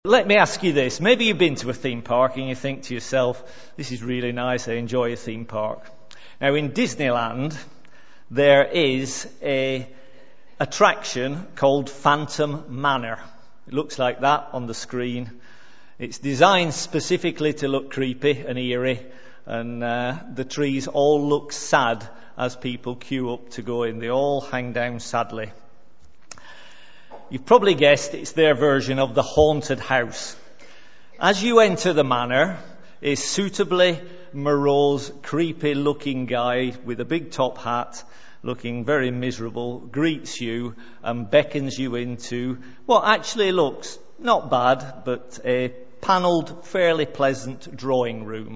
Let me ask you this. Maybe you've been to a theme park and you think to yourself, this is really nice, I enjoy a theme park. Now in Disneyland, there is an attraction called Phantom Manor. It looks like that on the screen. It's designed specifically to look creepy and eerie, and the trees all look sad as people queue up to go in. They all hang down sadly. You've probably guessed it's their version of the haunted house. As you enter the manor, a suitably morose, creepy-looking guy with a big top hat, looking very miserable, greets you and beckons you into what actually looks not bad, but a panelled, fairly pleasant drawing room.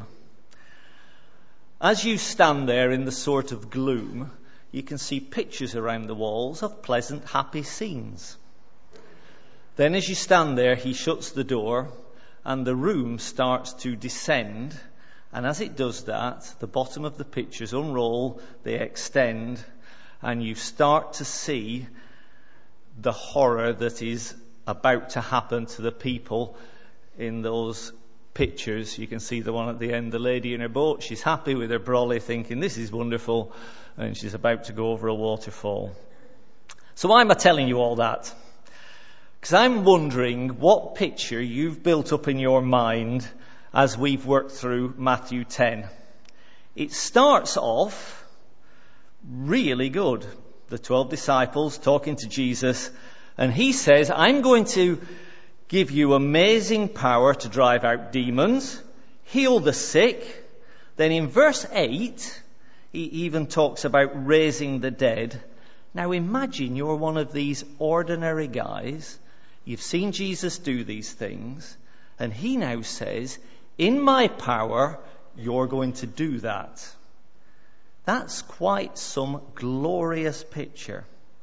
As you stand there in the sort of gloom, you can see pictures around the walls of pleasant, happy scenes. Then as you stand there, he shuts the door and the room starts to descend. And as it does that, the bottom of the pictures unroll, they extend, and you start to see the horror that is about to happen to the people in those pictures. You can see the one at the end, the lady in her boat. She's happy with her brolly thinking, this is wonderful, and she's about to go over a waterfall. So why am I telling you all that? Because I'm wondering what picture you've built up in your mind as we've worked through Matthew 10. It starts off really good. The 12 disciples talking to Jesus, and he says, I'm going to give you amazing power to drive out demons, heal the sick. Then in verse 8, he even talks about raising the dead. Now imagine you're one of these ordinary guys. You've seen Jesus do these things, and he now says, in my power, you're going to do that. That's quite some glorious picture.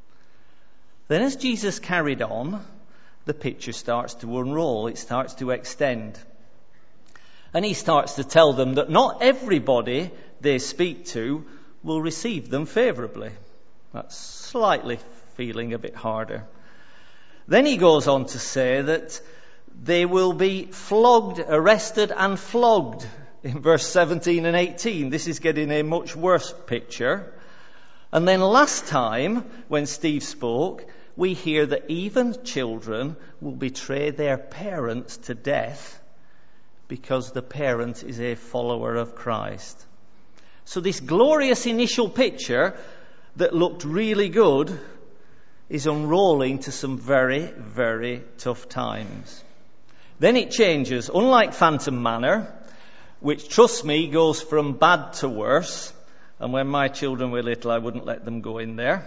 Then as Jesus carried on, the picture starts to unroll, it starts to extend. And he starts to tell them that not everybody they speak to will receive them favourably. That's slightly feeling a bit harder. Then he goes on to say that they will be flogged, arrested and flogged in verse 17 and 18. This is getting a much worse picture. And then last time, when Steve spoke, we hear that even children will betray their parents to death because the parent is a follower of Christ. So this glorious initial picture that looked really good is unrolling to some very, very tough times. Then it changes. Unlike Phantom Manor, which, trust me, goes from bad to worse, and when my children were little, I wouldn't let them go in there.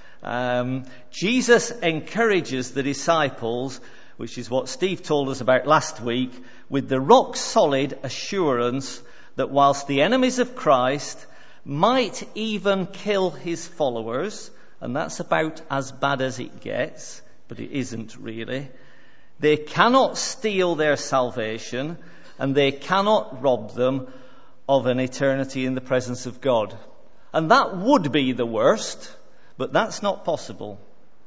Jesus encourages the disciples, which is what Steve told us about last week, with the rock-solid assurance that whilst the enemies of Christ might even kill his followers, and that's about as bad as it gets, but it isn't really, they cannot steal their salvation, and they cannot rob them of an eternity in the presence of God. And that would be the worst, but that's not possible.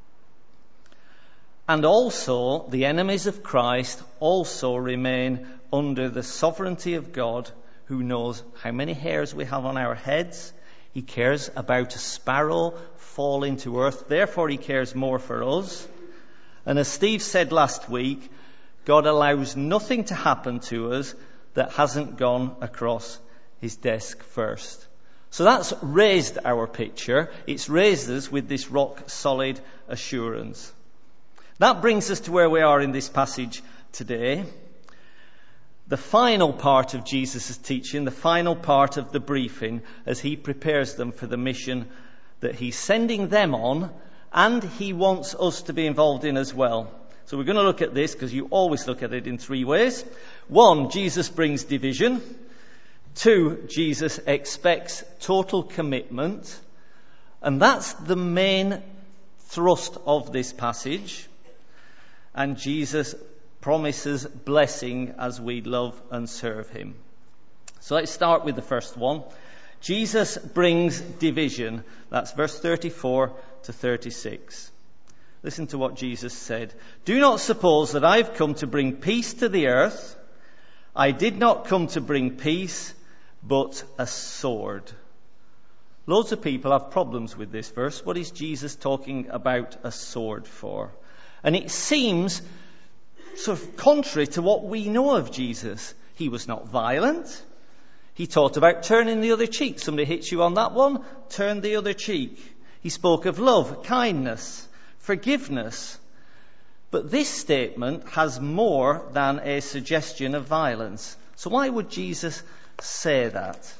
And also, the enemies of Christ also remain under the sovereignty of God, who knows how many hairs we have on our heads. He cares about a sparrow falling to earth. Therefore, he cares more for us. And as Steve said last week, God allows nothing to happen to us that hasn't gone across his desk first. So that's raised our picture. It's raised us with this rock-solid assurance. That brings us to where we are in this passage today. The final part of Jesus' teaching, the final part of the briefing, as he prepares them for the mission that he's sending them on, and he wants us to be involved in as well. So we're going to look at this because you always look at it in three ways. 1, Jesus brings division. 2, Jesus expects total commitment. And that's the main thrust of this passage. And Jesus promises blessing as we love and serve him. So let's start with the first one. Jesus brings division. That's verse 34 to 36. Listen to what Jesus said. "Do not suppose that I've come to bring peace to the earth. I did not come to bring peace, but a sword." Loads of people have problems with this verse. What is Jesus talking about a sword for? And it seems sort of contrary to what we know of Jesus. He was not violent. He taught about turning the other cheek. Somebody hits you on that one, turn the other cheek. He spoke of love, kindness, forgiveness. But this statement has more than a suggestion of violence. So why would Jesus say that?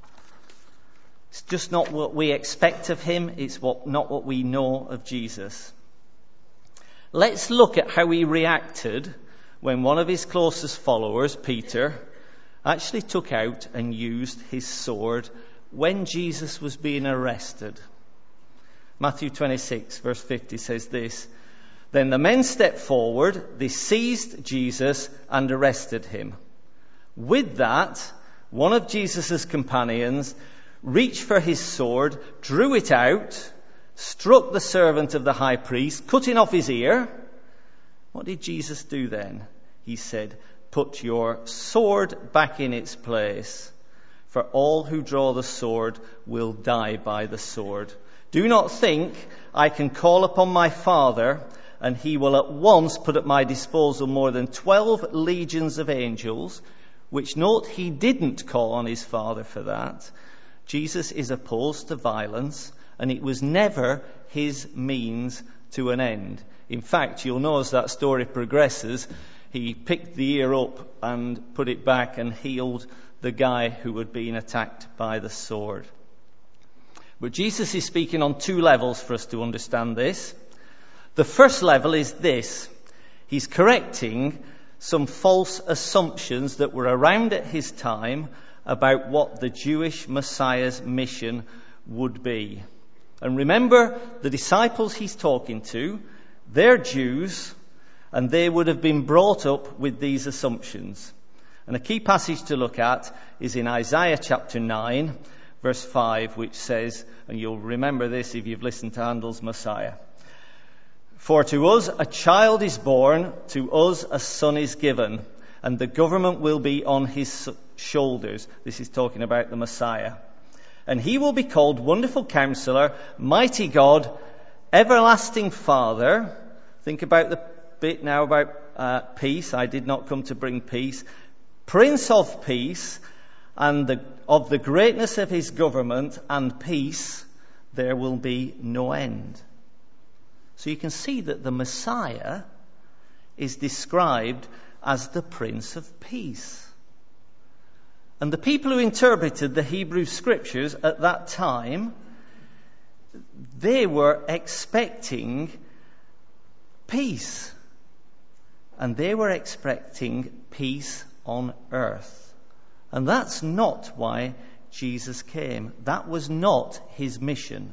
It's just not what we expect of him. It's not what we know of Jesus. Let's look at how he reacted when one of his closest followers, Peter, actually took out and used his sword when Jesus was being arrested. Matthew 26, verse 50 says this: "Then the men stepped forward, they seized Jesus and arrested him. With that, one of Jesus' companions reached for his sword, drew it out, struck the servant of the high priest, cutting off his ear." What did Jesus do then? He said, "Put your sword back in its place, for all who draw the sword will die by the sword. Do not think I can call upon my Father, and he will at once put at my disposal more than 12 legions of angels," which note he didn't call on his Father for that. Jesus is opposed to violence, and it was never his means to an end. In fact, you'll know as that story progresses, he picked the ear up and put it back and healed the guy who had been attacked by the sword. But Jesus is speaking on two levels for us to understand this. The first level is this: he's correcting some false assumptions that were around at his time about what the Jewish Messiah's mission would be. And remember, the disciples he's talking to, they're Jews, and they would have been brought up with these assumptions. And a key passage to look at is in Isaiah chapter 9, verse 5, which says, and you'll remember this if you've listened to Handel's Messiah: "For to us a child is born, to us a son is given, and the government will be on his shoulders." This is talking about the Messiah. "And he will be called Wonderful Counselor, Mighty God, Everlasting Father." Think about the bit now about peace. "I did not come to bring peace." "Prince of Peace, and of the greatness of his government and peace there will be no end." So you can see that the Messiah is described as the Prince of Peace. And the people who interpreted the Hebrew Scriptures at that time, they were expecting peace. And they were expecting peace on earth. And that's not why Jesus came. That was not his mission.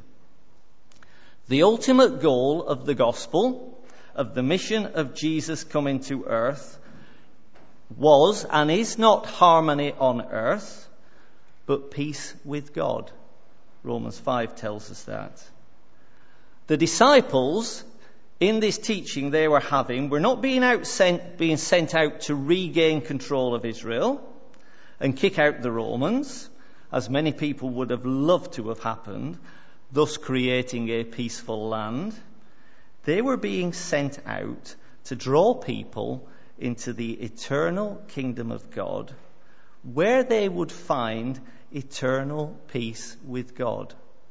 The ultimate goal of the gospel, of the mission of Jesus coming to earth, was and is not harmony on earth, but peace with God. Romans 5 tells us that. The disciples, in this teaching they were having, were not being sent out to regain control of Israel and kick out the Romans, as many people would have loved to have happened, thus creating a peaceful land. They were being sent out to draw people into the eternal kingdom of God, where they would find eternal peace with God.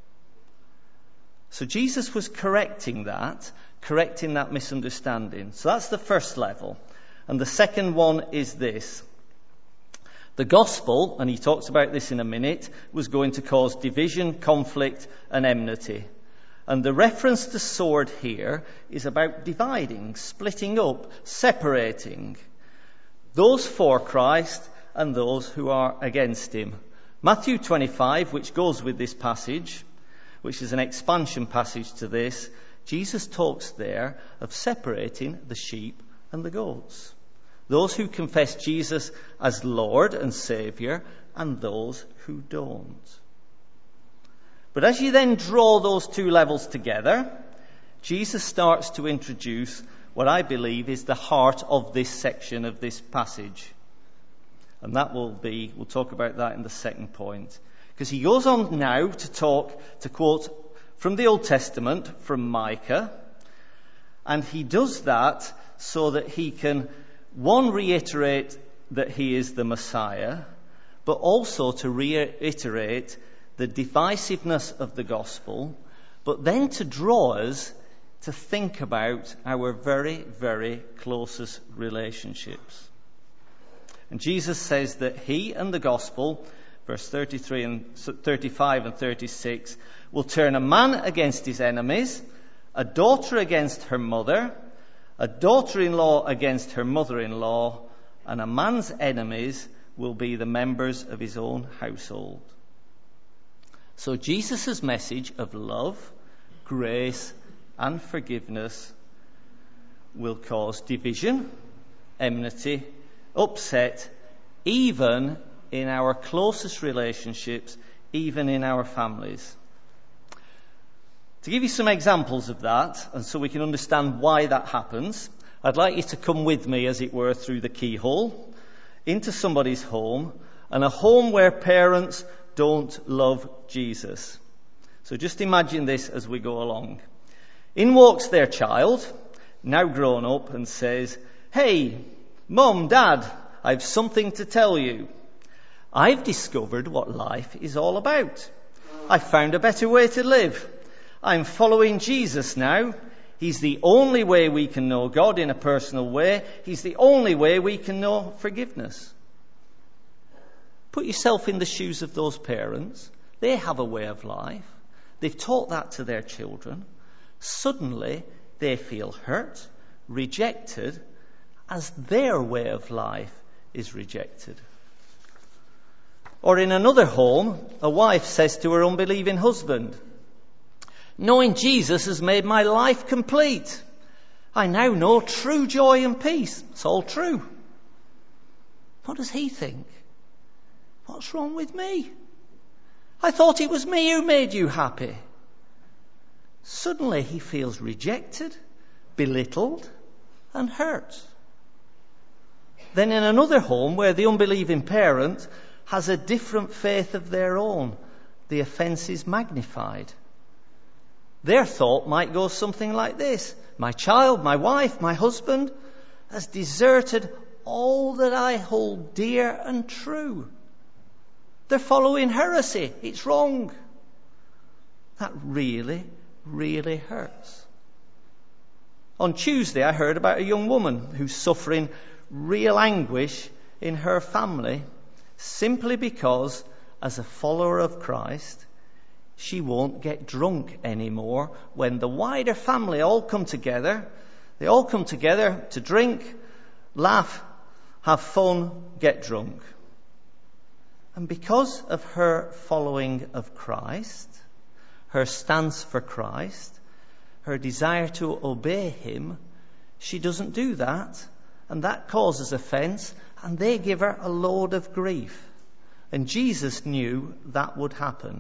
So Jesus was correcting that misunderstanding. So that's the first level. And the second one is this: the gospel, and he talks about this in a minute, was going to cause division, conflict, and enmity. And the reference to sword here is about dividing, splitting up, separating those for Christ and those who are against him. Matthew 25, which goes with this passage, which is an expansion passage to this, Jesus talks there of separating the sheep and the goats. Those who confess Jesus as Lord and Saviour, and those who don't. But as you then draw those two levels together, Jesus starts to introduce what I believe is the heart of this section of this passage. And that we'll talk about that in the second point. Because he goes on now to quote from the Old Testament, from Micah. And he does that so that he can, one, reiterate that he is the Messiah, but also to reiterate the divisiveness of the gospel, but then to draw us to think about our very, very closest relationships. And Jesus says that he and the gospel, verse 33 and 35 and 36, will turn a man against his enemies, a daughter against her mother, a daughter-in-law against her mother-in-law, and a man's enemies will be the members of his own household. So Jesus' message of love, grace, and forgiveness will cause division, enmity, upset, even in our closest relationships, even in our families. To give you some examples of that, and so we can understand why that happens, I'd like you to come with me, as it were, through the keyhole into somebody's home, and a home where parents don't love Jesus. So just imagine this as we go along. In walks their child, now grown up, and says, "Hey, Mum, Dad, I've something to tell you. I've discovered what life is all about. I've found a better way to live. I'm following Jesus now. He's the only way we can know God in a personal way. He's the only way we can know forgiveness." Put yourself in the shoes of those parents. They have a way of life. They've taught that to their children. Suddenly, they feel hurt, rejected, as their way of life is rejected. Or in another home, a wife says to her unbelieving husband, "Knowing Jesus has made my life complete. I now know true joy and peace." It's all true. What does he think? What's wrong with me? I thought it was me who made you happy. Suddenly he feels rejected, belittled, and hurt. Then in another home where the unbelieving parent has a different faith of their own, the offence is magnified. Their thought might go something like this: "My child, my wife, my husband has deserted all that I hold dear and true. They're following heresy. It's wrong." That really, really hurts. On Tuesday, I heard about a young woman who's suffering real anguish in her family simply because, as a follower of Christ, she won't get drunk anymore when the wider family all come together. They all come together to drink, laugh, have fun, get drunk. And because of her following of Christ, her stance for Christ, her desire to obey him, she doesn't do that. And that causes offence, and they give her a load of grief. And Jesus knew that would happen.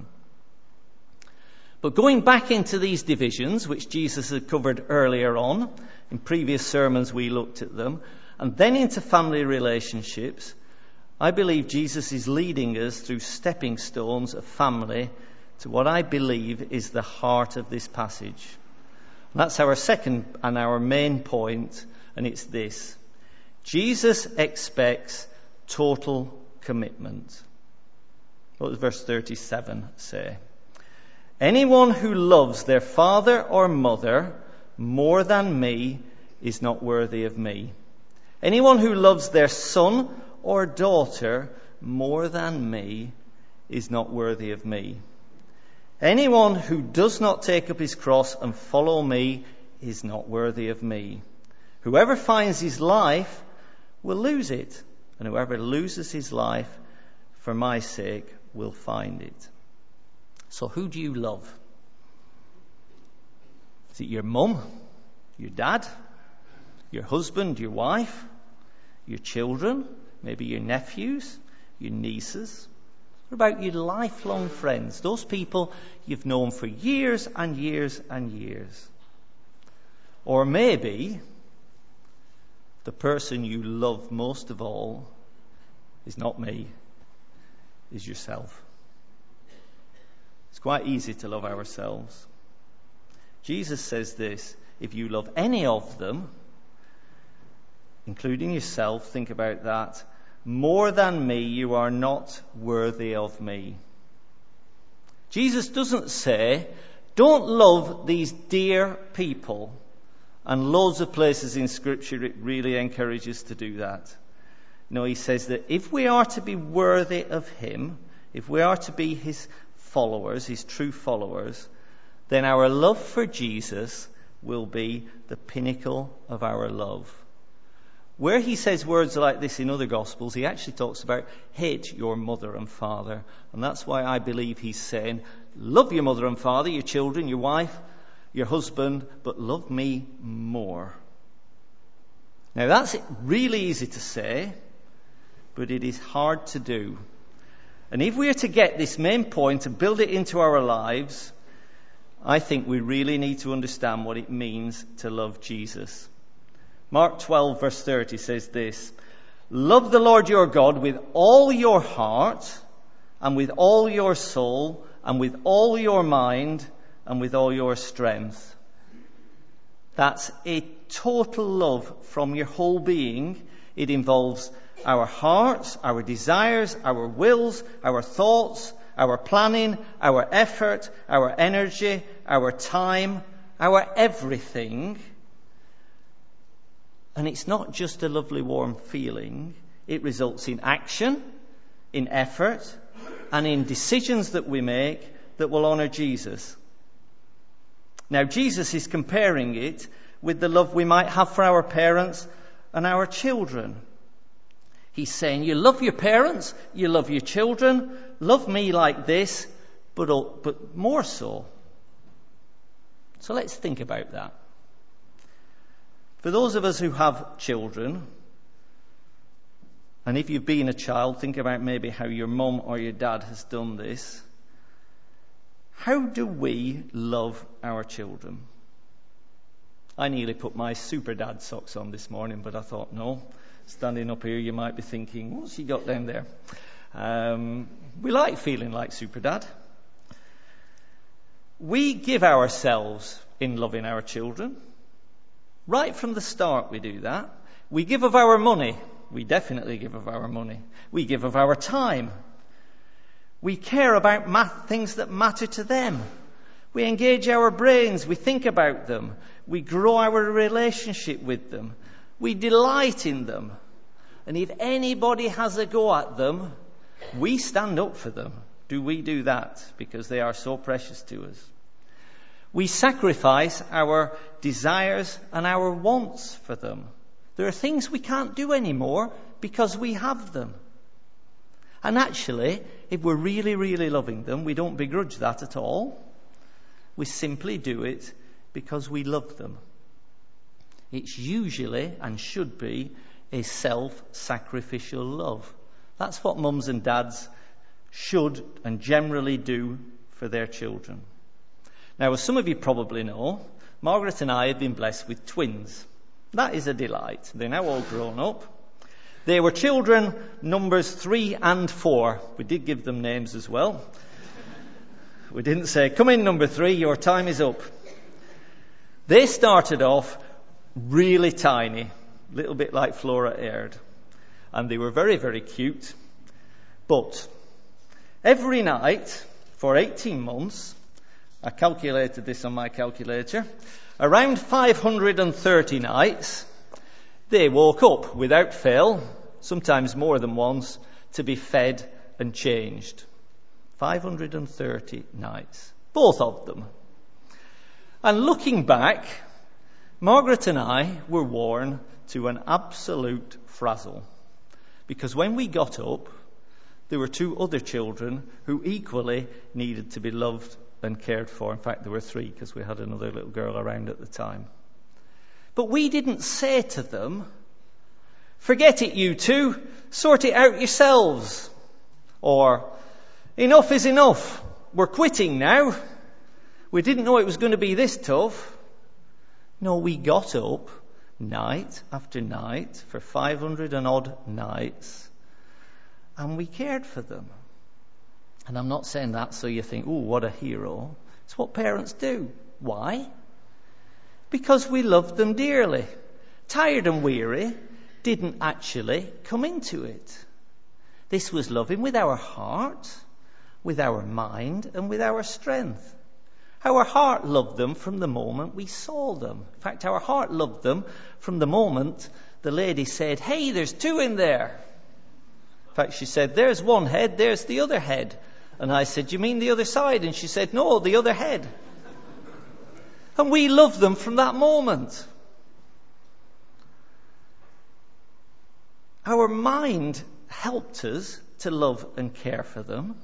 But going back into these divisions, which Jesus had covered earlier on, in previous sermons we looked at them, and then into family relationships, I believe Jesus is leading us through stepping stones of family to what I believe is the heart of this passage. And that's our second and our main point, and it's this: Jesus expects total commitment. What does verse 37 say? "Anyone who loves their father or mother more than me is not worthy of me. Anyone who loves their son or daughter more than me is not worthy of me. Anyone who does not take up his cross and follow me is not worthy of me. Whoever finds his life will lose it, and whoever loses his life for my sake will find it." So who do you love? Is it your mum, your dad, your husband, your wife, your children, maybe your nephews, your nieces? What about your lifelong friends, those people you've known for years and years and years? Or maybe the person you love most of all is not me, is yourself. It's quite easy to love ourselves. Jesus says this, if you love any of them, including yourself, think about that, more than me, you are not worthy of me. Jesus doesn't say, don't love these dear people. And loads of places in Scripture it really encourages to do that. No, he says that if we are to be worthy of him, if we are to be his followers, his true followers, then our love for Jesus will be the pinnacle of our love. Where he says words like this in other Gospels, he actually talks about hate your mother and father. And that's why I believe he's saying, love your mother and father, your children, your wife, your husband, but love me more. Now that's really easy to say, but it is hard to do. And if we are to get this main point and build it into our lives, I think we really need to understand what it means to love Jesus. Mark 12 verse 30 says this, love the Lord your God with all your heart and with all your soul and with all your mind and with all your strength. That's a total love from your whole being. It involves our hearts, our desires, our wills, our thoughts, our planning, our effort, our energy, our time, our everything. And it's not just a lovely warm feeling. It results in action, in effort, and in decisions that we make that will honour Jesus. Now, Jesus is comparing it with the love we might have for our parents and our children. He's saying, you love your parents, you love your children, love me like this, but more so. So let's think about that. For those of us who have children, and if you've been a child, think about maybe how your mum or your dad has done this. How do we love our children? I nearly put my super dad socks on this morning, but I thought, no, standing up here you might be thinking, what's he got down there? We like feeling like super dad. We give ourselves in loving our children. Right from the start we do that. We give of our money. We definitely give of our money. We give of our time. We care about things that matter to them. We engage our brains. We think about them. We grow our relationship with them. We delight in them. And if anybody has a go at them, we stand up for them. Do we do that? Because they are so precious to us. We sacrifice our desires and our wants for them. There are things we can't do anymore because we have them. And actually, if we're really, really loving them, we don't begrudge that at all. We simply do it because we love them. It's usually and should be a self-sacrificial love. That's what mums and dads should and generally do for their children. Now, as some of you probably know, Margaret and I have been blessed with twins. That is a delight. They're now all grown up. They were children numbers 3 and 4. We did give them names as well. We didn't say, come in number 3, your time is up. They started off really tiny, a little bit like Flora Aird. And they were very, very cute. But every night for 18 months, I calculated this on my calculator, around 530 nights, they woke up without fail, sometimes more than once, to be fed and changed. 530 nights. Both of them. And looking back, Margaret and I were worn to an absolute frazzle. Because when we got up, there were 2 other children who equally needed to be loved and cared for. In fact, there were 3 because we had another little girl around at the time. But we didn't say to them, forget it, you 2, sort it out yourselves. Or, enough is enough, we're quitting now. We didn't know it was going to be this tough. No, we got up night after night for 500 and odd nights, and we cared for them. And I'm not saying that so you think, oh, what a hero. It's what parents do. Why? Because we loved them dearly. Tired and weary didn't actually come into it. This was loving with our heart, with our mind, and with our strength. Our heart loved them from the moment we saw them. In fact, our heart loved them from the moment the lady said, hey, there's two in there. In fact, she said, there's one head, there's the other head. And I said, you mean the other side? And she said, no, the other head. And we loved them from that moment. Our mind helped us to love and care for them,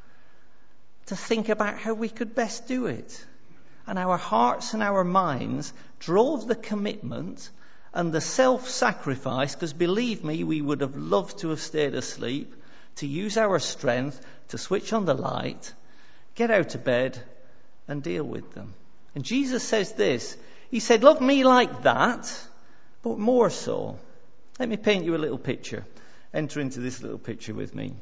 to think about how we could best do it. And our hearts and our minds drove the commitment and the self-sacrifice, because believe me, we would have loved to have stayed asleep, to use our strength to switch on the light, get out of bed and deal with them. And Jesus says this, he said, love me like that, but more so. Let me paint you a little picture. Enter into this little picture with me.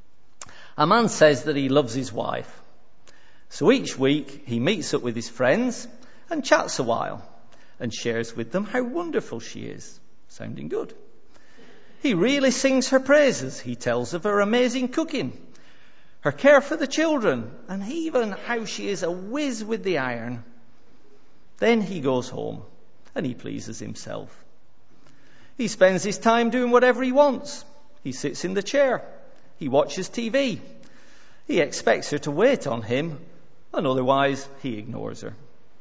A man says that he loves his wife. So each week he meets up with his friends and chats a while and shares with them how wonderful she is. Sounding good. He really sings her praises. He tells of her amazing cooking, her care for the children, and even how she is a whiz with the iron. Then he goes home and he pleases himself. He spends his time doing whatever he wants. He sits in the chair. He watches TV. He expects her to wait on him, and otherwise he ignores her.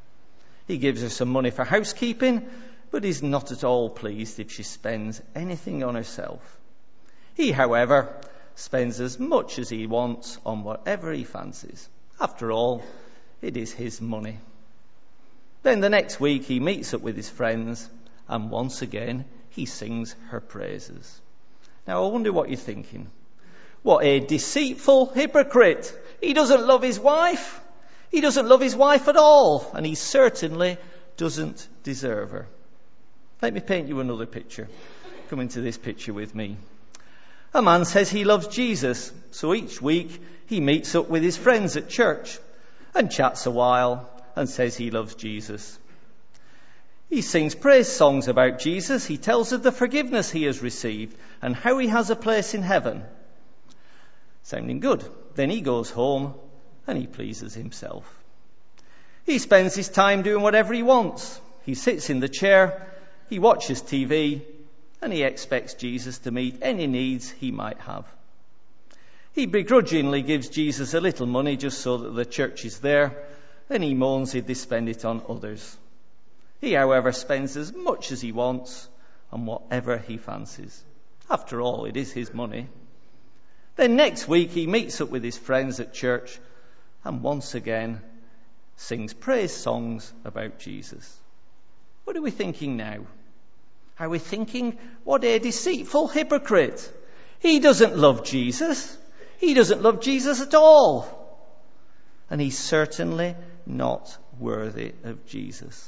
He gives her some money for housekeeping, but is not at all pleased if she spends anything on herself. He, however, spends as much as he wants on whatever he fancies. After all, it is his money. Then the next week he meets up with his friends, and once again he sings her praises. Now I wonder what you're thinking. What a deceitful hypocrite. He doesn't love his wife. He doesn't love his wife at all. And he certainly doesn't deserve her. Let me paint you another picture. Come into this picture with me. A man says he loves Jesus. So each week he meets up with his friends at church and chats a while and says he loves Jesus. He sings praise songs about Jesus. He tells of the forgiveness he has received and how he has a place in heaven. Sounding good. Then he goes home and he pleases himself. He spends his time doing whatever he wants. He sits in the chair, he watches TV, and he expects Jesus to meet any needs he might have. He begrudgingly gives Jesus a little money just so that the church is there, and he moans if they spend it on others. He, however, spends as much as he wants on whatever he fancies. After all, it is his money. Then next week he meets up with his friends at church and once again sings praise songs about Jesus. What are we thinking now? Are we thinking, what a deceitful hypocrite. He doesn't love Jesus. He doesn't love Jesus at all. And he's certainly not worthy of Jesus.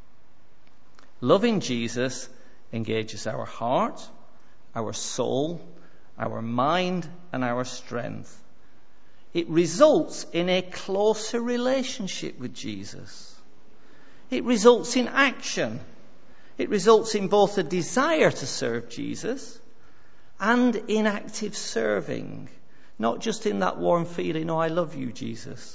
Loving Jesus engages our heart, our soul, our mind, and our strength. It results in a closer relationship with Jesus. It results in action. It results in both a desire to serve Jesus and in active serving. Not just in that warm feeling, oh, I love you, Jesus.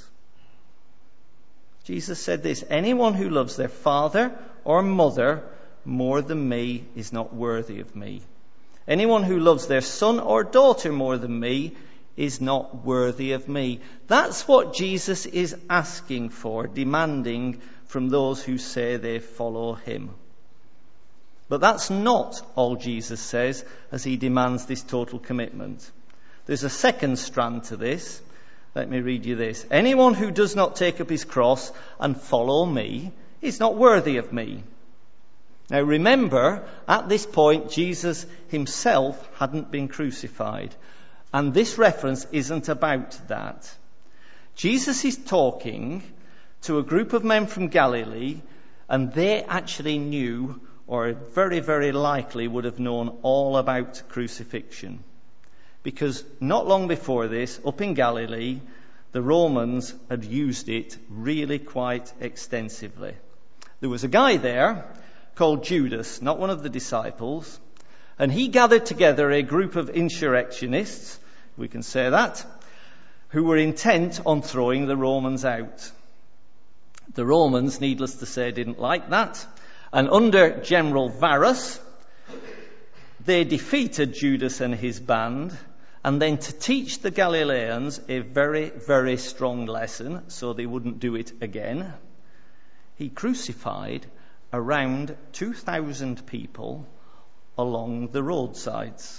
Jesus said this, anyone who loves their father or mother more than me is not worthy of me. Anyone who loves their son or daughter more than me is not worthy of me. That's what Jesus is asking for, demanding from those who say they follow him. But that's not all Jesus says as he demands this total commitment. There's a second strand to this. Let me read you this. Anyone who does not take up his cross and follow me is not worthy of me. Now remember, at this point, Jesus himself hadn't been crucified. And this reference isn't about that. Jesus is talking to a group of men from Galilee And they actually knew, or very, very likely would have known, all about crucifixion. Because not long before this, up in Galilee, the Romans had used it really quite extensively. There was a guy there called Judas, not one of the disciples, and he gathered together a group of insurrectionists, we can say that, who were intent on throwing the Romans out. The Romans, needless to say, didn't like that, and under General Varus, they defeated Judas and his band, and then to teach the Galileans a very, very strong lesson, so they wouldn't do it again, he crucified around 2,000 people along the roadsides.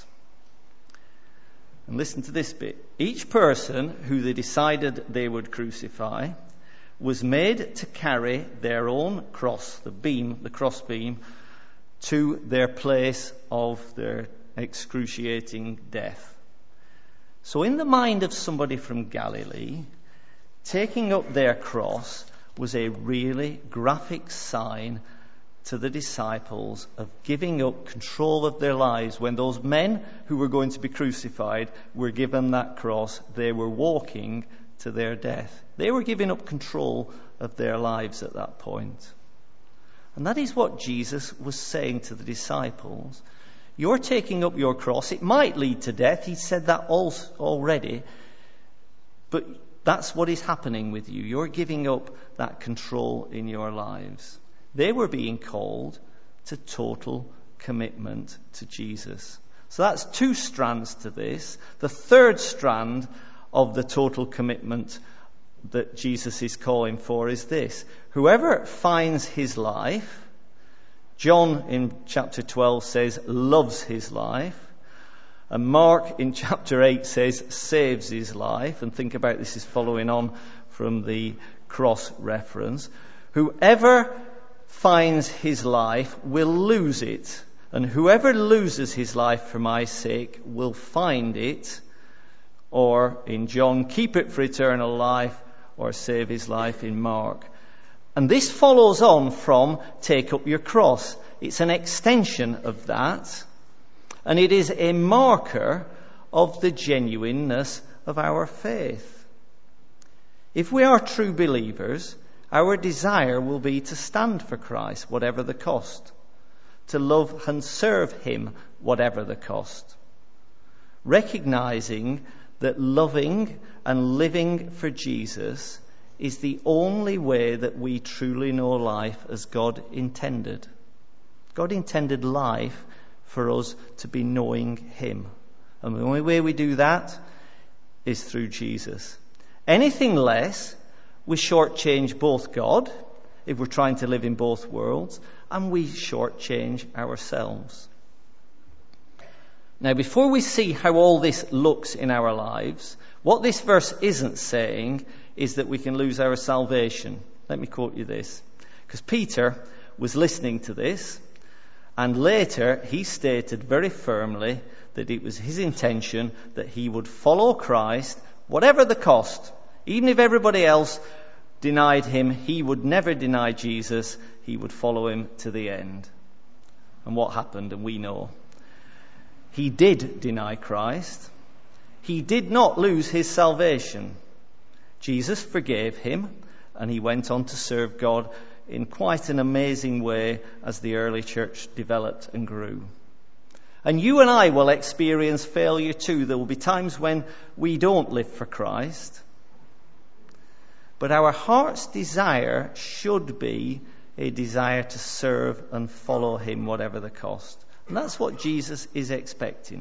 And listen to this bit. Each person who they decided they would crucify was made to carry their own cross, the cross beam, to their place of their excruciating death. So in the mind of somebody from Galilee, taking up their cross was a really graphic sign to the disciples of giving up control of their lives. When those men who were going to be crucified were given that cross, they were walking to their death. They were giving up control of their lives at that point. And that is what Jesus was saying to the disciples. You're taking up your cross. It might lead to death. He said that already. But that's what is happening with you. You're giving up that control in your lives. They were being called to total commitment to Jesus. So that's two strands to this. The third strand of the total commitment that Jesus is calling for is this. Whoever finds his life, John in chapter 12 says loves his life, and Mark in chapter 8 says saves his life. And think about this is following on from the cross reference. Whoever finds his life will lose it, and whoever loses his life for my sake will find it, or in John, keep it for eternal life, or save his life in Mark. And this follows on from take up your cross. It's an extension of that, and it is a marker of the genuineness of our faith. If we are true believers, our desire will be to stand for Christ, whatever the cost, to love and serve him, whatever the cost, recognizing that loving and living for Jesus is the only way that we truly know life as God intended. God intended life for us to be knowing him. And the only way we do that is through Jesus. Anything less, we shortchange both God, if we're trying to live in both worlds, and we shortchange ourselves. Now, before we see how all this looks in our lives, what this verse isn't saying is that we can lose our salvation. Let me quote you this. Because Peter was listening to this, and later he stated very firmly that it was his intention that he would follow Christ, whatever the cost. Even if everybody else denied him, he would never deny Jesus. He would follow him to the end. And what happened? And we know. He did deny Christ. He did not lose his salvation. Jesus forgave him, and he went on to serve God in quite an amazing way as the early church developed and grew. And you and I will experience failure too. There will be times when we don't live for Christ. But our heart's desire should be a desire to serve and follow him, whatever the cost. And that's what Jesus is expecting.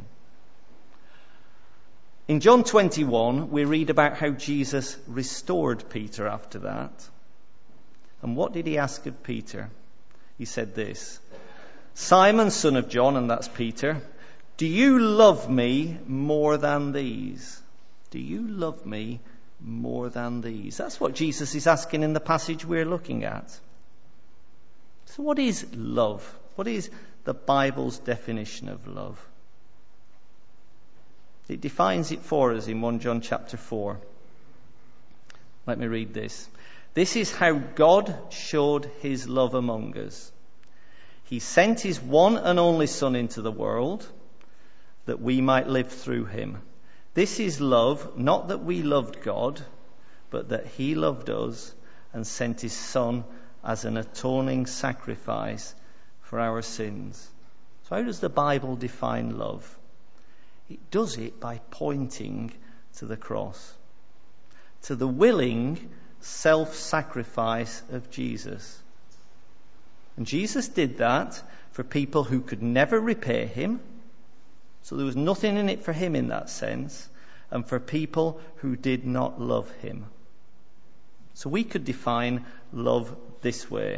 In John 21, we read about how Jesus restored Peter after that. And what did he ask of Peter? He said this, Simon, son of John, and that's Peter, do you love me more than these? Do you love me more than these? That's what Jesus is asking in the passage we're looking at. So what is love? What is the Bible's definition of love? It defines it for us in 1 John chapter 4. Let me read this. This is how God showed his love among us. He sent his one and only Son into the world that we might live through him. This is love, not that we loved God, but that he loved us and sent his Son as an atoning sacrifice for our sins. So how does the Bible define love? It does it by pointing to the cross, to the willing self-sacrifice of Jesus. And Jesus did that for people who could never repay him. So there was nothing in it for him in that sense. And for people who did not love him. So we could define love this way.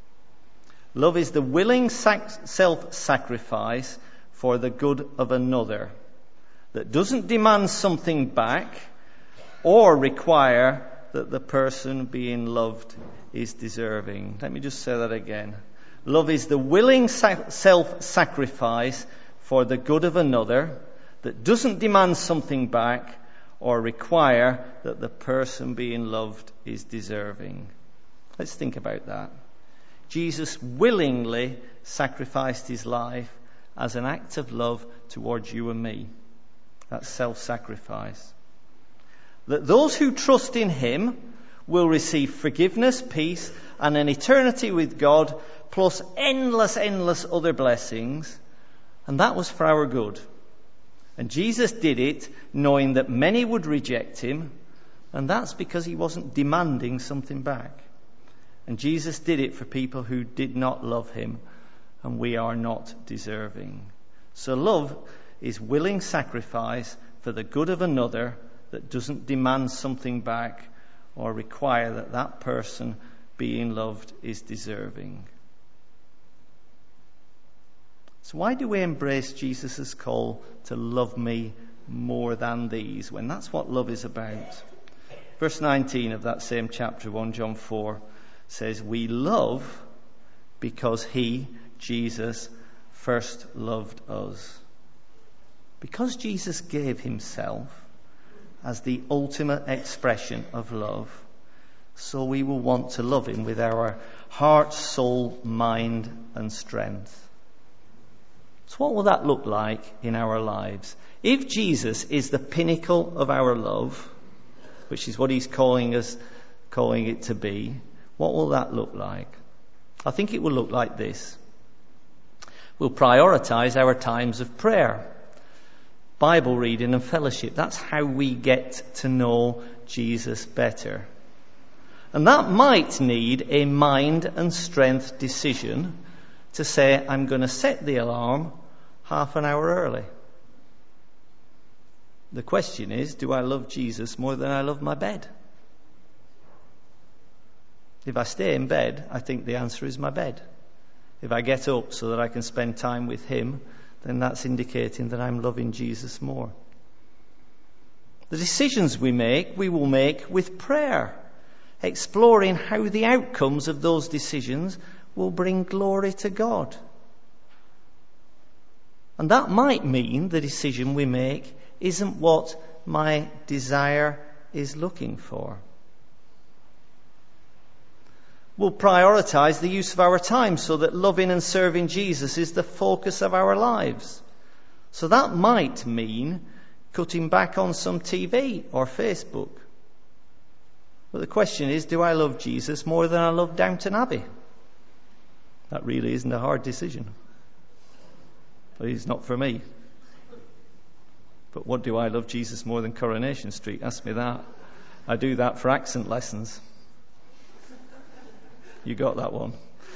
Love is the willing self-sacrifice for the good of another that doesn't demand something back or require that the person being loved is deserving. Let me just say that again. Love is the willing self-sacrifice for the good of another that doesn't demand something back or require that the person being loved is deserving. Let's think about that. Jesus willingly sacrificed his life as an act of love towards you and me. That's self-sacrifice. That those who trust in him will receive forgiveness, peace, and an eternity with God, plus endless other blessings. And that was for our good. And Jesus did it knowing that many would reject him, and that's because he wasn't demanding something back. And Jesus did it for people who did not love him, and we are not deserving. So love is willing sacrifice for the good of another that doesn't demand something back or require that that person being loved is deserving. So why do we embrace Jesus' call to love me more than these, when that's what love is about? Verse 19 of that same chapter, 1 John 4, says, we love because he, Jesus, first loved us. Because Jesus gave himself as the ultimate expression of love, so we will want to love him with our heart, soul, mind, and strength. So what will that look like in our lives? If Jesus is the pinnacle of our love, which is what he's calling it to be, what will that look like? I think it will look like this. We'll prioritize our times of prayer, Bible reading and fellowship. That's how we get to know Jesus better. And that might need a mind and strength decision to say, I'm going to set the alarm half an hour early. The question is, do I love Jesus more than I love my bed? If I stay in bed, I think the answer is my bed. If I get up so that I can spend time with him, then that's indicating that I'm loving Jesus more. The decisions we will make with prayer, exploring how the outcomes of those decisions will bring glory to God. And that might mean the decision we make isn't what my desire is looking for. We'll prioritize the use of our time so that loving and serving Jesus is the focus of our lives. So that might mean cutting back on some TV or Facebook. But the question is, do I love Jesus more than I love Downton Abbey? That really isn't a hard decision. But it's not for me. But what do I love Jesus more than Coronation Street? Ask me that. I do that for accent lessons. You got that one.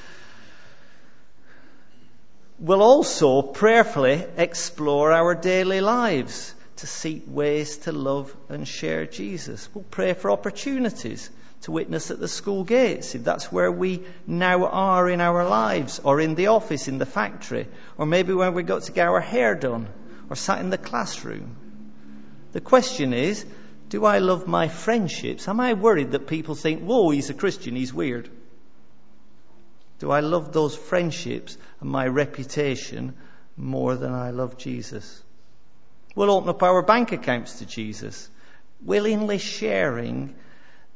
We'll also prayerfully explore our daily lives to seek ways to love and share Jesus. We'll pray for opportunities to witness at the school gates, if that's where we now are in our lives, or in the office, in the factory, or maybe when we got to get our hair done, or sat in the classroom. The question is, do I love my friendships? Am I worried that people think, whoa, he's a Christian, he's weird? Do I love those friendships and my reputation more than I love Jesus? We'll open up our bank accounts to Jesus, willingly sharing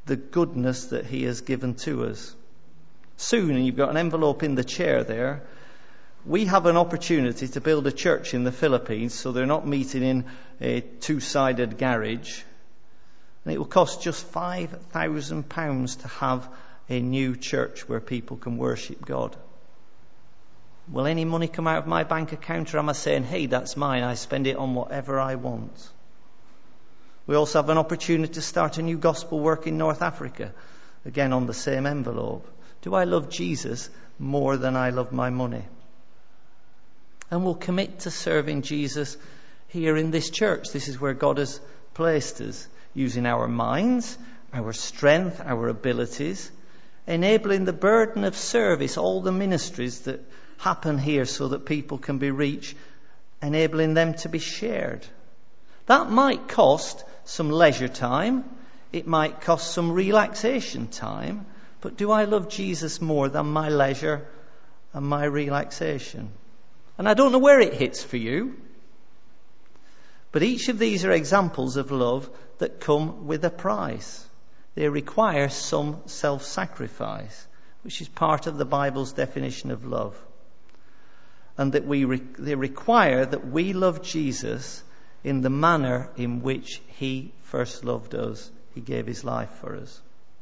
the goodness that he has given to us. Soon, and you've got an envelope in the chair there, we have an opportunity to build a church in the Philippines, so they're not meeting in a two-sided garage. And it will cost just £5,000 to have a new church where people can worship God. Will any money come out of my bank account, or am I saying, hey, that's mine, I spend it on whatever I want? We also have an opportunity to start a new gospel work in North Africa, again on the same envelope. Do I love Jesus more than I love my money? And we'll commit to serving Jesus here in this church. This is where God has placed us, using our minds, our strength, our abilities, enabling the burden of service, all the ministries that happen here so that people can be reached, enabling them to be shared. That might cost some leisure time. It might cost some relaxation time. But do I love Jesus more than my leisure and my relaxation? And I don't know where it hits for you. But each of these are examples of love that come with a price. They require some self-sacrifice, which is part of the Bible's definition of love. And that they require that we love Jesus in the manner in which he first loved us. He gave his life for us.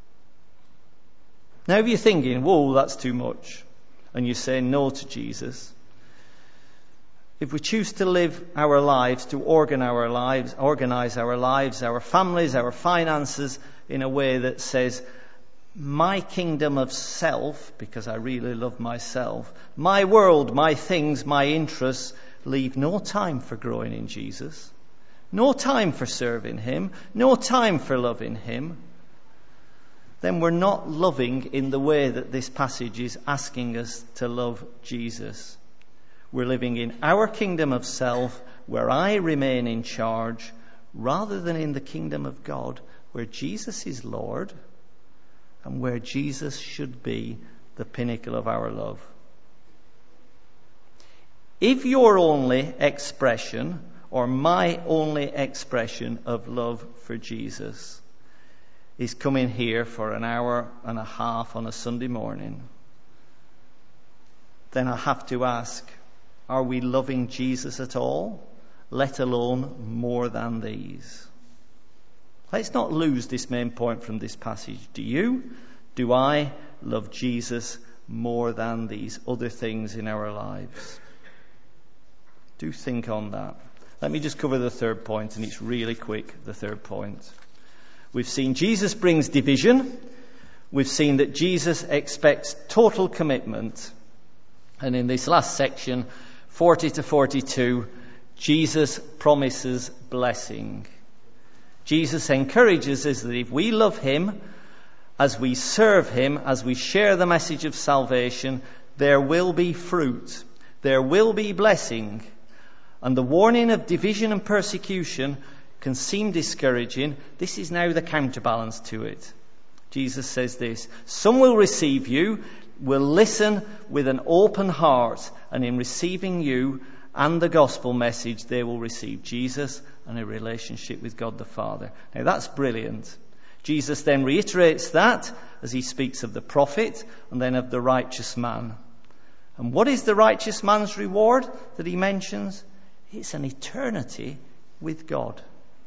Now if you're thinking, whoa, that's too much, and you're saying no to Jesus, if we choose to live our lives, to organize our lives, our families, our finances in a way that says, my kingdom of self, because I really love myself, my world, my things, my interests, leave no time for growing in Jesus, no time for serving him, no time for loving him, then we're not loving in the way that this passage is asking us to love Jesus. We're living in our kingdom of self, where I remain in charge, rather than in the kingdom of God, where Jesus is Lord, and where Jesus should be the pinnacle of our love. If your only expression, or my only expression of love for Jesus, is coming here for an hour and a half on a Sunday morning, then I have to ask, are we loving Jesus at all, let alone more than these? Let's not lose this main point from this passage. Do I love Jesus more than these other things in our lives? Do think on that. Let me just cover the third point, and it's really quick, the third point. We've seen Jesus brings division. We've seen that Jesus expects total commitment. And in this last section, 40 to 42, Jesus promises blessing. Jesus encourages us that if we love him, as we serve him, as we share the message of salvation, there will be fruit. There will be blessing. And the warning of division and persecution can seem discouraging. This is now the counterbalance to it. Jesus says this: some will receive you, will listen with an open heart, and in receiving you and the gospel message, they will receive Jesus and a relationship with God the Father. Now that's brilliant. Jesus then reiterates that as he speaks of the prophet and then of the righteous man. And what is the righteous man's reward that he mentions? It's an eternity with God.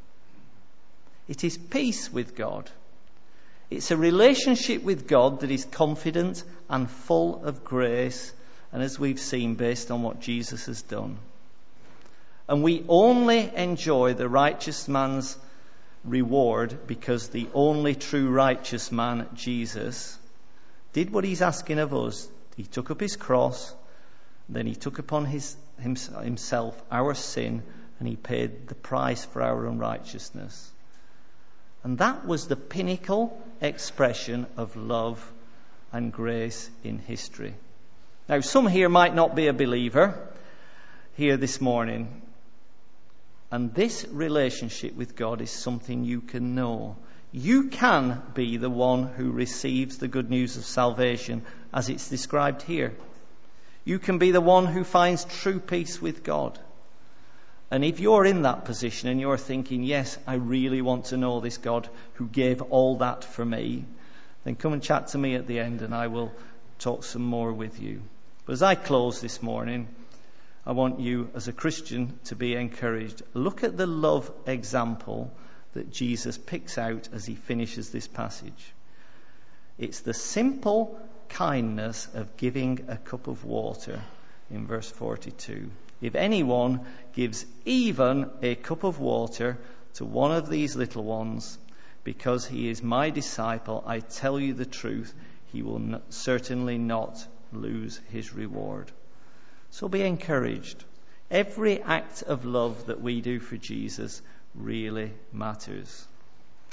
It is peace with God. It's a relationship with God that is confident and full of grace, and as we've seen, based on what Jesus has done. And we only enjoy the righteous man's reward because the only true righteous man, Jesus, did what he's asking of us. He took up his cross, then he took upon himself our sin, and he paid the price for our unrighteousness. And that was the pinnacle expression of love and grace in history. Now, some here might not be a believer here this morning. And this relationship with God is something you can know. You can be the one who receives the good news of salvation as it's described here. You can be the one who finds true peace with God. And if you're in that position and you're thinking, yes, I really want to know this God who gave all that for me, then come and chat to me at the end and I will talk some more with you. But as I close this morning, I want you as a Christian to be encouraged. Look at the love example that Jesus picks out as he finishes this passage. It's the simple kindness of giving a cup of water in verse 42. If anyone gives even a cup of water to one of these little ones, because he is my disciple, I tell you the truth, he will certainly not lose his reward. So be encouraged. Every act of love that we do for Jesus really matters.